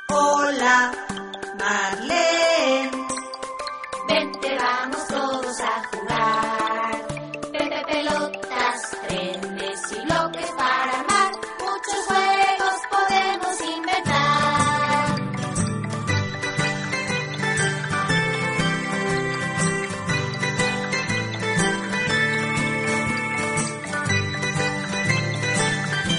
Hola, Marlene. Vente, vamos todos a jugar. Pepe, pelotas, tren.